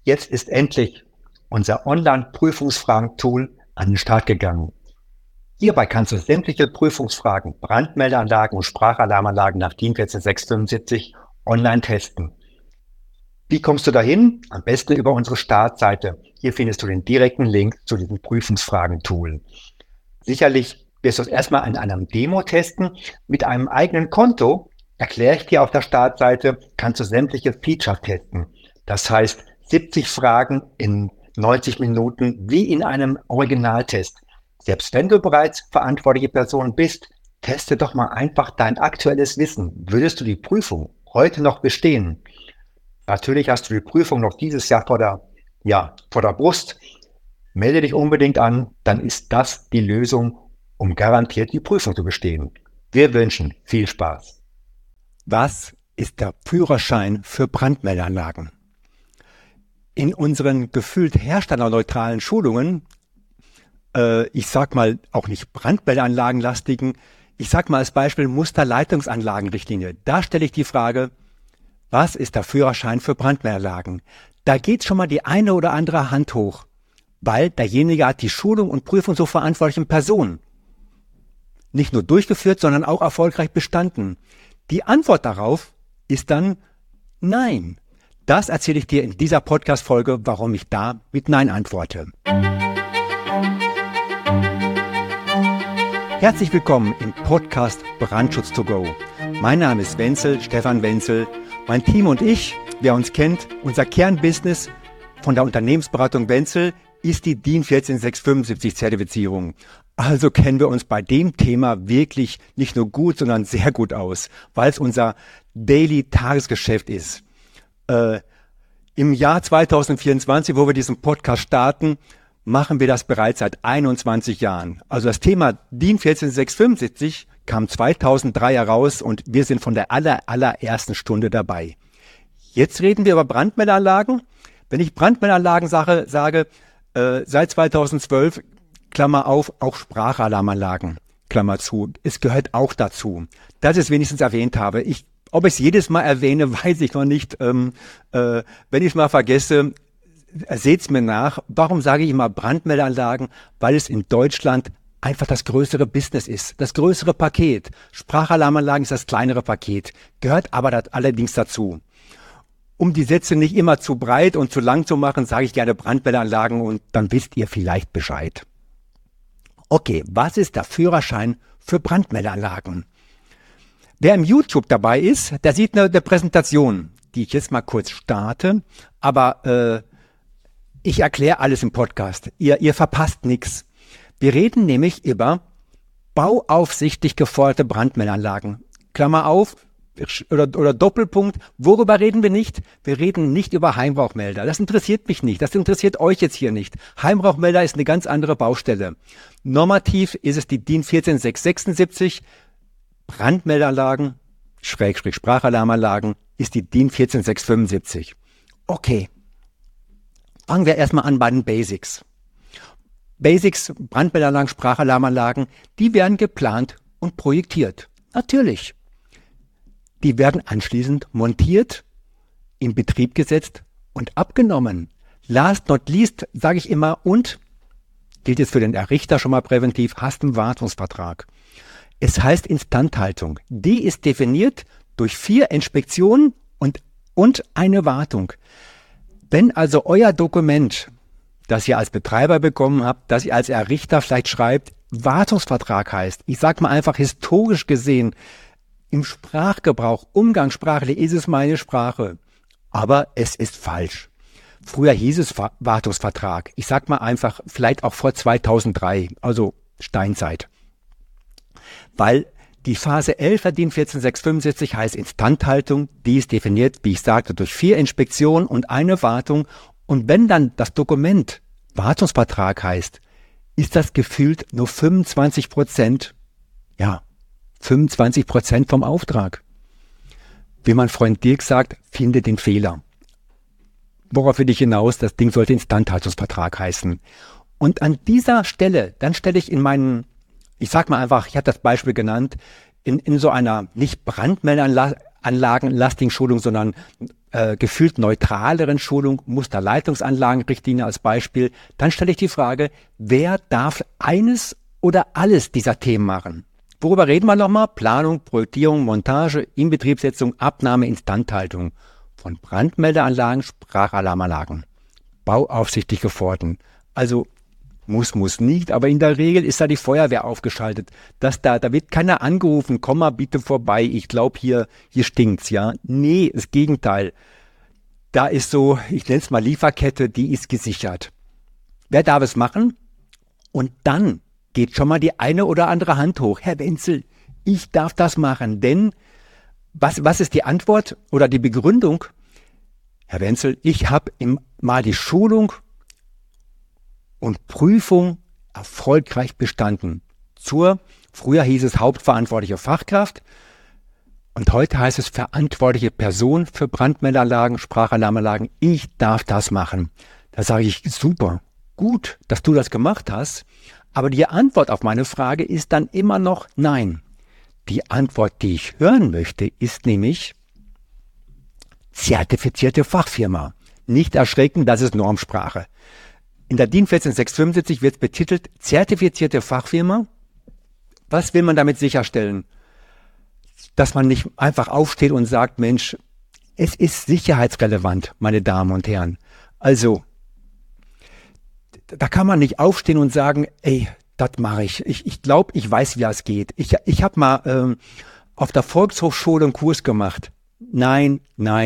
Jetzt ist endlich unser Online-Prüfungsfragen-Tool an den Start gegangen. Hierbei kannst du sämtliche Prüfungsfragen, Brandmeldeanlagen und Sprachalarmanlagen nach DIN 14675 online testen. Wie kommst du dahin? Am besten über unsere Startseite. Hier findest du den direkten Link zu diesem Prüfungsfragen-Tool. Sicherlich wirst du es erstmal in einem Demo testen. Mit einem eigenen Konto, erkläre ich dir auf der Startseite, kannst du sämtliche Features testen. Das heißt, 70 Fragen in 90 Minuten wie in einem Originaltest. Selbst wenn du bereits verantwortliche Person bist, teste doch mal einfach dein aktuelles Wissen. Würdest du die Prüfung heute noch bestehen? Natürlich hast du die Prüfung noch dieses Jahr vor der Brust. Melde dich unbedingt an, dann ist das die Lösung, um garantiert die Prüfung zu bestehen. Wir wünschen viel Spaß. Was ist der Führerschein für Brandmeldeanlagen? In unseren gefühlt herstellerneutralen Schulungen, ich sag mal auch nicht Brandmeldeanlagenlastigen, ich sag mal als Beispiel Musterleitungsanlagenrichtlinie, da stelle ich die Frage, was ist der Führerschein für Brandmeldeanlagen? Da geht schon mal die eine oder andere Hand hoch, weil derjenige hat die Schulung und Prüfung zur verantwortlichen Person nicht nur durchgeführt, sondern auch erfolgreich bestanden. Die Antwort darauf ist dann Nein. Das erzähle ich dir in dieser Podcast-Folge, warum ich da mit Nein antworte. Herzlich willkommen im Podcast Brandschutz to go. Mein Name ist Wenzel, Stefan Wenzel. Mein Team und ich, wer uns kennt, unser Kernbusiness von der Unternehmensberatung Wenzel ist die DIN 14675 Zertifizierung. Also kennen wir uns bei dem Thema wirklich nicht nur gut, sondern sehr gut aus, weil es unser Daily-Tagesgeschäft ist. Im Jahr 2024, wo wir diesen Podcast starten, machen wir das bereits seit 21 Jahren. Also das Thema DIN 14675 kam 2003 heraus und wir sind von der allerersten Stunde dabei. Jetzt reden wir über Brandmeldeanlagen. Wenn ich Brandmeldeanlagen sage, seit 2012, Klammer auf, auch Sprachalarmanlagen, Klammer zu. Es gehört auch dazu, dass ich es wenigstens erwähnt habe. Ob ich es jedes Mal erwähne, weiß ich noch nicht. Wenn ich es mal vergesse, seht es mir nach. Warum sage ich immer Brandmeldeanlagen? Weil es in Deutschland einfach das größere Business ist, das größere Paket. Sprachalarmanlagen ist das kleinere Paket, gehört aber allerdings dazu. Um die Sätze nicht immer zu breit und zu lang zu machen, sage ich gerne Brandmeldeanlagen und dann wisst ihr vielleicht Bescheid. Okay, was ist der Führerschein für Brandmeldeanlagen? Wer im YouTube dabei ist, der sieht eine Präsentation, die ich jetzt mal kurz starte, aber ich erkläre alles im Podcast. Ihr verpasst nichts. Wir reden nämlich über bauaufsichtlich geforderte Brandmeldeanlagen. Klammer auf oder Doppelpunkt. Worüber reden wir nicht? Wir reden nicht über Heimrauchmelder. Das interessiert mich nicht. Das interessiert euch jetzt hier nicht. Heimrauchmelder ist eine ganz andere Baustelle. Normativ ist es die DIN 14676. Brandmeldeanlagen, Sprachalarmanlagen, ist die DIN 14675. Okay. Fangen wir erstmal an bei den Basics. Basics, Brandmeldeanlagen, Sprachalarmanlagen, die werden geplant und projektiert. Natürlich. Die werden anschließend montiert, in Betrieb gesetzt und abgenommen. Last not least, sage ich immer, und gilt jetzt für den Errichter schon mal präventiv, hast einen Wartungsvertrag. Es heißt Instandhaltung. Die ist definiert durch 4 Inspektionen und eine Wartung. Wenn also euer Dokument, das ihr als Betreiber bekommen habt, das ihr als Errichter vielleicht schreibt, Wartungsvertrag heißt, ich sage mal einfach historisch gesehen, im Sprachgebrauch, umgangssprachlich ist es meine Sprache, aber es ist falsch. Früher hieß es Wartungsvertrag. Ich sage mal einfach, vielleicht auch vor 2003, also Steinzeit. Weil die Phase 11 der DIN 14675 heißt Instandhaltung, die ist definiert, wie ich sagte, durch 4 Inspektionen und eine Wartung. Und wenn dann das Dokument Wartungsvertrag heißt, ist das gefühlt nur 25%, 25% vom Auftrag. Wie mein Freund Dirk sagt, finde den Fehler. Worauf will ich hinaus? Das Ding sollte Instandhaltungsvertrag heißen. Und an dieser Stelle, dann stelle ich in meinen, ich sag mal einfach, ich habe das Beispiel genannt, in so einer nicht Brandmeldeanlage, anlagenlastigen Schulung, sondern gefühlt neutraleren Schulung, Musterleitungsanlagenrichtlinie als Beispiel, dann stelle ich die Frage, wer darf eines oder alles dieser Themen machen? Worüber reden wir nochmal? Planung, Projektierung, Montage, Inbetriebssetzung, Abnahme, Instandhaltung von Brandmeldeanlagen, Sprachalarmanlagen, bauaufsichtliche Pforten. Also muss nicht, aber in der Regel ist da die Feuerwehr aufgeschaltet. Da wird keiner angerufen, komm mal bitte vorbei, ich glaube hier stinkt's, ja. Nee, das Gegenteil. Da ist so, ich nenne es mal Lieferkette, die ist gesichert. Wer darf es machen? Und dann geht schon mal die eine oder andere Hand hoch. Herr Wenzel, ich darf das machen, denn was ist die Antwort oder die Begründung? Herr Wenzel, ich habe mal die Schulung und Prüfung erfolgreich bestanden. Früher hieß es hauptverantwortliche Fachkraft und heute heißt es verantwortliche Person für Brandmeldeanlagen, Sprachalarmanlagen. Ich darf das machen. Da sage ich, super, gut, dass du das gemacht hast, aber die Antwort auf meine Frage ist dann immer noch nein. Die Antwort, die ich hören möchte, ist nämlich zertifizierte Fachfirma. Nicht erschrecken, das ist Normsprache. In der DIN 14675 wird betitelt zertifizierte Fachfirma. Was will man damit sicherstellen? Dass man nicht einfach aufsteht und sagt, Mensch, es ist sicherheitsrelevant, meine Damen und Herren. Also, da kann man nicht aufstehen und sagen, ey, das mache ich. Ich glaube, ich weiß, wie das geht. Ich habe mal auf der Volkshochschule einen Kurs gemacht. Nein.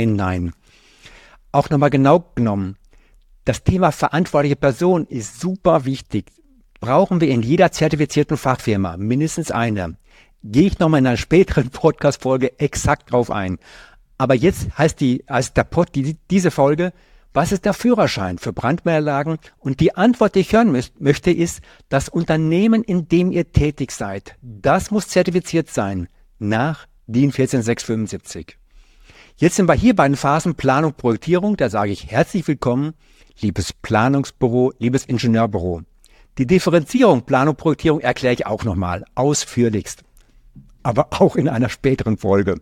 Auch nochmal genau genommen. Das Thema verantwortliche Person ist super wichtig. Brauchen wir in jeder zertifizierten Fachfirma mindestens eine. Gehe ich nochmal in einer späteren Podcast-Folge exakt drauf ein. Aber jetzt heißt diese Folge, was ist der Führerschein für Brandmeldeanlagen? Und die Antwort, die ich hören möchte, ist, das Unternehmen, in dem ihr tätig seid, das muss zertifiziert sein nach DIN 14675. Jetzt sind wir hier bei den Phasen Planung, Projektierung. Da sage ich herzlich willkommen, liebes Planungsbüro, liebes Ingenieurbüro. Die Differenzierung Planung, Projektierung erkläre ich auch nochmal ausführlichst, aber auch in einer späteren Folge,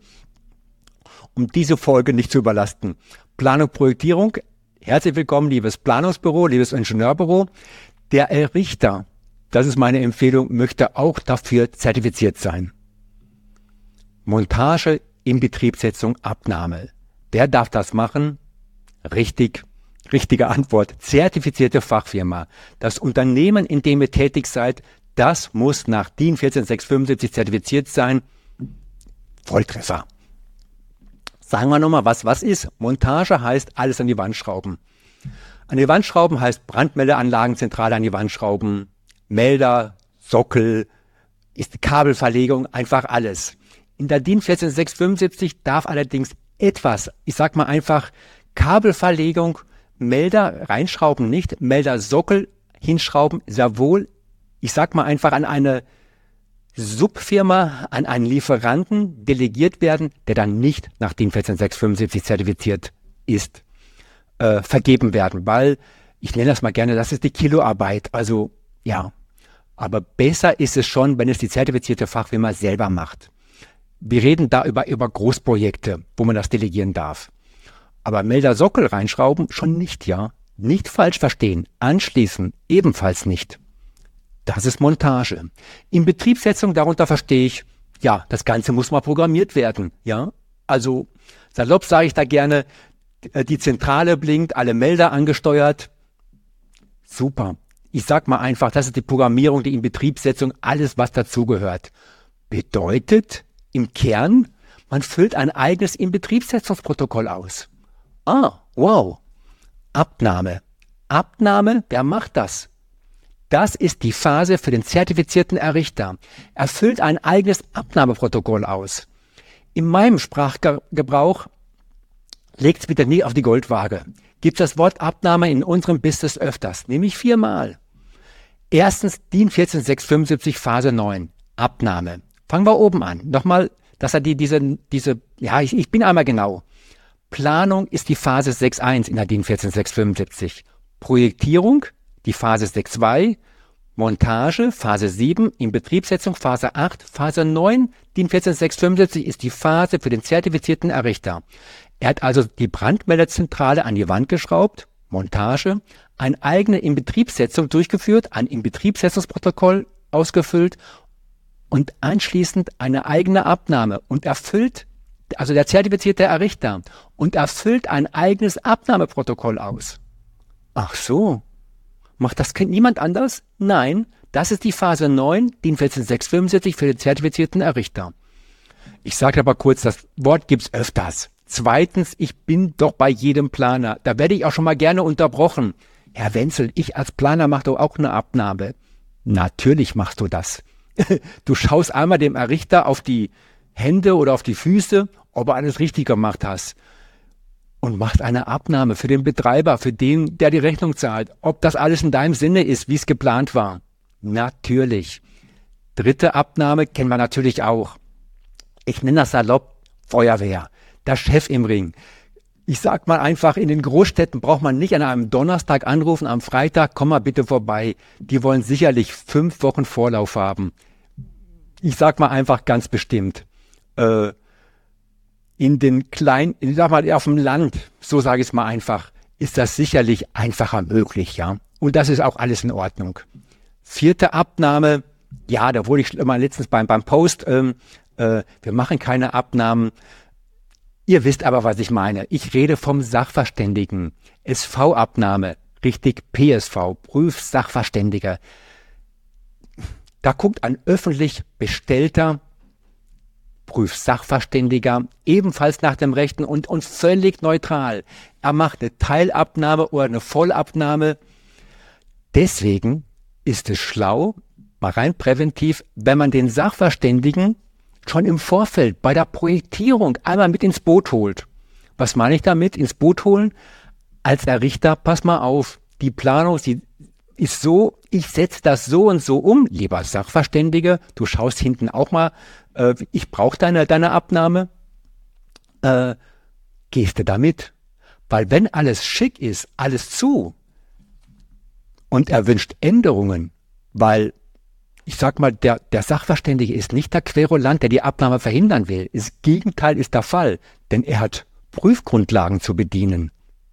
um diese Folge nicht zu überlasten. Planung, Projektierung, herzlich willkommen, liebes Planungsbüro, liebes Ingenieurbüro. Der Errichter, das ist meine Empfehlung, möchte auch dafür zertifiziert sein. Montage, Inbetriebssetzung, Abnahme. Wer darf das machen? Richtige Antwort. Zertifizierte Fachfirma. Das Unternehmen, in dem ihr tätig seid, das muss nach DIN 14675 zertifiziert sein. Volltreffer. Sagen wir nochmal, was ist? Montage heißt alles an die Wand schrauben. An die Wand schrauben heißt Brandmeldeanlagen zentral an die Wand schrauben, Melder, Sockel, ist Kabelverlegung, einfach alles. In der DIN 14675 darf allerdings etwas, ich sag mal einfach Kabelverlegung, Melder reinschrauben nicht, Melder Sockel hinschrauben, sehr wohl, ich sag mal einfach an eine Subfirma, an einen Lieferanten delegiert werden, der dann nicht nach DIN 14675 zertifiziert ist, vergeben werden, weil, ich nenne das mal gerne, das ist die Kiloarbeit, also ja, aber besser ist es schon, wenn es die zertifizierte Fachfirma selber macht. Wir reden da über Großprojekte, wo man das delegieren darf. Aber Melder Sockel reinschrauben schon nicht, ja. Nicht falsch verstehen. Anschließen ebenfalls nicht. Das ist Montage. In Betriebssetzung darunter verstehe ich, ja, das Ganze muss mal programmiert werden, ja. Also salopp sage ich da gerne, die Zentrale blinkt, alle Melder angesteuert. Super. Ich sag mal einfach, das ist die Programmierung, die Inbetriebssetzung, alles was dazugehört. Bedeutet im Kern, man füllt ein eigenes Inbetriebssetzungsprotokoll aus. Ah, wow. Abnahme. Abnahme, wer macht das? Das ist die Phase für den zertifizierten Errichter. Er füllt ein eigenes Abnahmeprotokoll aus. In meinem Sprachgebrauch legt es bitte nie auf die Goldwaage. Gibt das Wort Abnahme in unserem Business öfters, nämlich 4-mal. Erstens DIN 14675 Phase 9, Abnahme. Fangen wir oben an. Nochmal, dass er ich bin einmal genau. Planung ist die Phase 6.1 in der DIN 14675. Projektierung, die Phase 6.2. Montage, Phase 7, Inbetriebssetzung, Phase 8, Phase 9, DIN 14675 ist die Phase für den zertifizierten Errichter. Er hat also die Brandmeldezentrale an die Wand geschraubt, Montage, eine eigene Inbetriebssetzung durchgeführt, ein Inbetriebssetzungsprotokoll ausgefüllt und anschließend eine eigene Abnahme und erfüllt, also der zertifizierte Errichter, und erfüllt ein eigenes Abnahmeprotokoll aus. Ach so. Macht das niemand anders? Nein, das ist die Phase 9, DIN 14675 für den zertifizierten Errichter. Ich sage aber kurz, das Wort gibt's öfters. Zweitens, ich bin doch bei jedem Planer. Da werde ich auch schon mal gerne unterbrochen. Herr Wenzel, ich als Planer mache doch auch eine Abnahme. Natürlich machst du das. Du schaust einmal dem Errichter auf die Hände oder auf die Füße, ob er alles richtig gemacht hast. Und machst eine Abnahme für den Betreiber, für den, der die Rechnung zahlt, ob das alles in deinem Sinne ist, wie es geplant war. Natürlich. Dritte Abnahme kennen wir natürlich auch. Ich nenne das salopp Feuerwehr, der Chef im Ring. Ich sag mal einfach, in den Großstädten braucht man nicht an einem Donnerstag anrufen, am Freitag, komm mal bitte vorbei. Die wollen sicherlich 5 Wochen Vorlauf haben. Ich sag mal einfach ganz bestimmt. In den kleinen, ich sag mal, auf dem Land, so sage ich es mal einfach, ist das sicherlich einfacher möglich, ja. Und das ist auch alles in Ordnung. Vierte Abnahme, ja, da wurde ich mal letztens beim Post, wir machen keine Abnahmen. Ihr wisst aber, was ich meine. Ich rede vom Sachverständigen. SV-Abnahme, richtig PSV, Prüfsachverständiger. Da guckt ein öffentlich bestellter Prüfsachverständiger, ebenfalls nach dem Rechten und völlig neutral. Er macht eine Teilabnahme oder eine Vollabnahme. Deswegen ist es schlau, mal rein präventiv, wenn man den Sachverständigen schon im Vorfeld bei der Projektierung einmal mit ins Boot holt. Was meine ich damit? Ins Boot holen? Als Errichter, pass mal auf, die Planung, sie ist so, ich setze das so und so um, lieber Sachverständige, du schaust hinten auch mal, ich brauche deine Abnahme, gehst du damit? Weil wenn alles schick ist, alles zu und er wünscht Änderungen, weil, ich sag mal, der Sachverständige ist nicht der Querulant, der die Abnahme verhindern will. Das Gegenteil ist der Fall, denn er hat Prüfgrundlagen zu bedienen.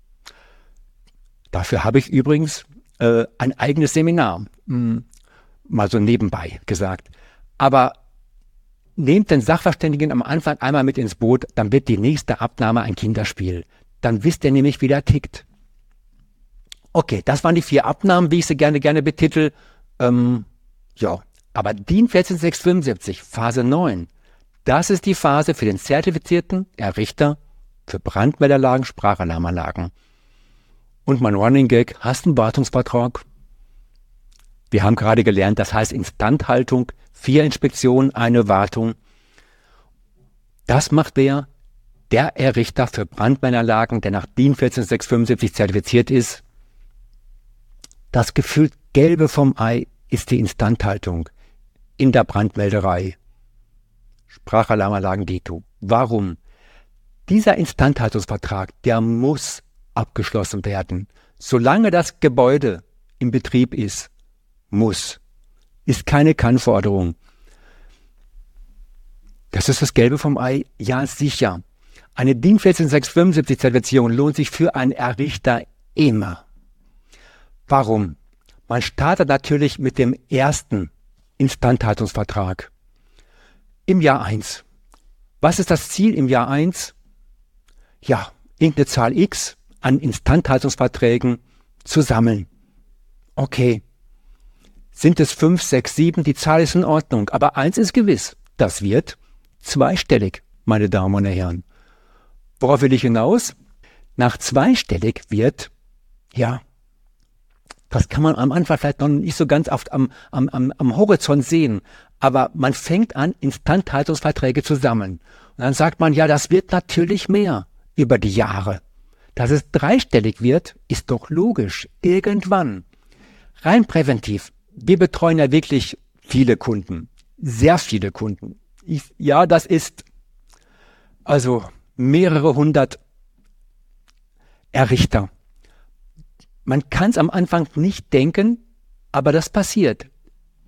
Dafür habe ich übrigens ein eigenes Seminar, mal so nebenbei gesagt. Aber nehmt den Sachverständigen am Anfang einmal mit ins Boot, dann wird die nächste Abnahme ein Kinderspiel. Dann wisst ihr nämlich, wie der tickt. Okay, das waren die 4 Abnahmen, wie ich sie gerne betitel. Ja, aber DIN 14675, Phase 9, das ist die Phase für den zertifizierten Errichter für Brandmeldeanlagen, Sprachalarmanlagen. Und mein Running Gag, hast einen Wartungsvertrag? Wir haben gerade gelernt, das heißt Instandhaltung, 4 Inspektionen, eine Wartung. Das macht der Errichter für Brandmeldeanlagen, der nach DIN 14675 zertifiziert ist. Das gefühlt Gelbe vom Ei ist die Instandhaltung in der Brandmelderei. Sprachalarmanlagen dito. Warum? Dieser Instandhaltungsvertrag, der muss abgeschlossen werden. Solange das Gebäude im Betrieb ist, ist keine Kannforderung. Das ist das Gelbe vom Ei? Ja, sicher. Eine DIN 14675 Zertifizierung lohnt sich für einen Errichter immer. Warum? Man startet natürlich mit dem ersten Instandhaltungsvertrag im Jahr 1. Was ist das Ziel im Jahr 1? Ja, irgendeine Zahl X an Instandhaltungsverträgen zu sammeln. Okay. Sind es 5, 6, 7? Die Zahl ist in Ordnung. Aber eins ist gewiss. Das wird zweistellig, meine Damen und Herren. Worauf will ich hinaus? Nach zweistellig wird, ja, das kann man am Anfang vielleicht noch nicht so ganz oft am Horizont sehen. Aber man fängt an, Instandhaltungsverträge zu sammeln. Und dann sagt man, ja, das wird natürlich mehr über die Jahre. Dass es dreistellig wird, ist doch logisch. Irgendwann. Rein präventiv. Wir betreuen ja wirklich viele Kunden. Sehr viele Kunden. Ja, das ist also mehrere hundert Errichter. Man kann es am Anfang nicht denken, aber das passiert.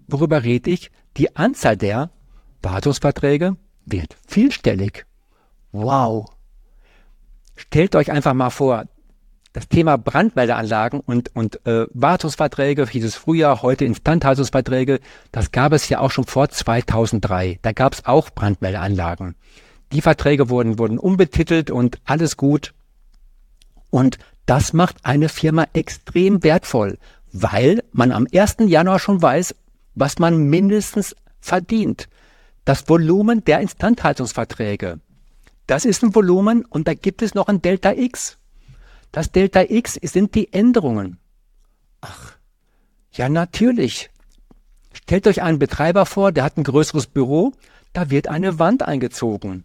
worüber rede ich? Die Anzahl der Wartungsverträge wird vielstellig. Wow! Stellt euch einfach mal vor, das Thema Brandmeldeanlagen und Wartungsverträge, hieß es früher, heute Instandhaltungsverträge, das gab es ja auch schon vor 2003. Da gab es auch Brandmeldeanlagen. Die Verträge wurden umbetitelt und alles gut. Und das macht eine Firma extrem wertvoll, weil man am 1. Januar schon weiß, was man mindestens verdient. Das Volumen der Instandhaltungsverträge, das ist ein Volumen und da gibt es noch ein Delta X. Das Delta X sind die Änderungen. Ach, ja natürlich. Stellt euch einen Betreiber vor, der hat ein größeres Büro, da wird eine Wand eingezogen.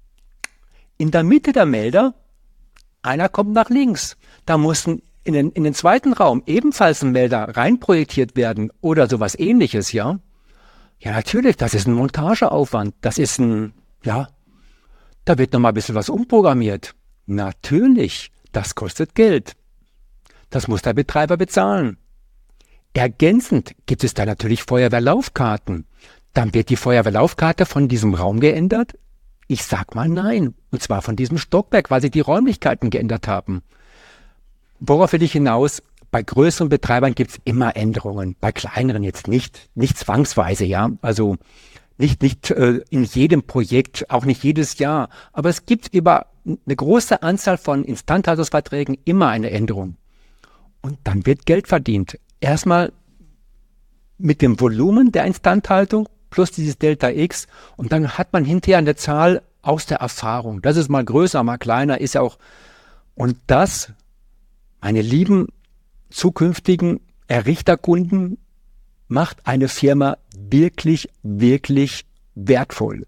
In der Mitte der Melder, einer kommt nach links. Da muss in den zweiten Raum ebenfalls ein Melder reinprojektiert werden oder sowas Ähnliches, ja? Ja, natürlich, das ist ein Montageaufwand. Das ist da wird nochmal ein bisschen was umprogrammiert. Natürlich. Das kostet Geld. Das muss der Betreiber bezahlen. Ergänzend gibt es da natürlich Feuerwehrlaufkarten. Dann wird die Feuerwehrlaufkarte von diesem Raum geändert? Ich sag mal nein. Und zwar von diesem Stockwerk, weil sich die Räumlichkeiten geändert haben. Worauf will ich hinaus? Bei größeren Betreibern gibt es immer Änderungen. Bei kleineren jetzt nicht zwangsweise, ja. Also nicht in jedem Projekt, auch nicht jedes Jahr. Aber es gibt über eine große Anzahl von Instandhaltungsverträgen immer eine Änderung. Und dann wird Geld verdient. Erstmal mit dem Volumen der Instandhaltung plus dieses Delta X. Und dann hat man hinterher eine Zahl aus der Erfahrung. Das ist mal größer, mal kleiner, ist ja auch. Und das, meine lieben zukünftigen Errichterkunden, macht eine Firma wirklich, wirklich wertvoll.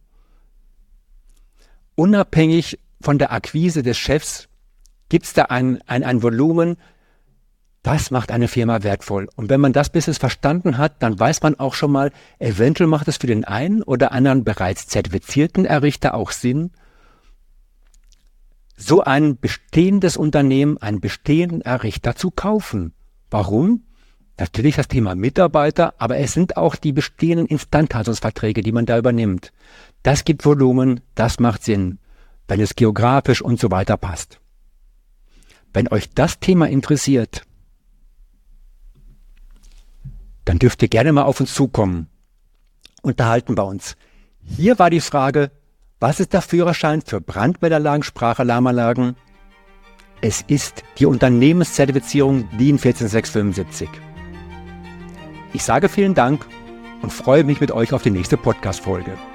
Unabhängig von der Akquise des Chefs gibt es da ein Volumen, das macht eine Firma wertvoll. Und wenn man das Business verstanden hat, dann weiß man auch schon mal, eventuell macht es für den einen oder anderen bereits zertifizierten Errichter auch Sinn, so ein bestehendes Unternehmen, einen bestehenden Errichter zu kaufen. Warum? Natürlich das Thema Mitarbeiter, aber es sind auch die bestehenden Instandhaltungsverträge, die man da übernimmt. Das gibt Volumen, das macht Sinn, wenn es geografisch und so weiter passt. Wenn euch das Thema interessiert, dann dürft ihr gerne mal auf uns zukommen. Unterhalten wir uns. Hier war die Frage, was ist der Führerschein für Brandmeldeanlagen, Sprachalarmanlagen? Es ist die Unternehmenszertifizierung DIN 14675. Ich sage vielen Dank und freue mich mit euch auf die nächste Podcast-Folge.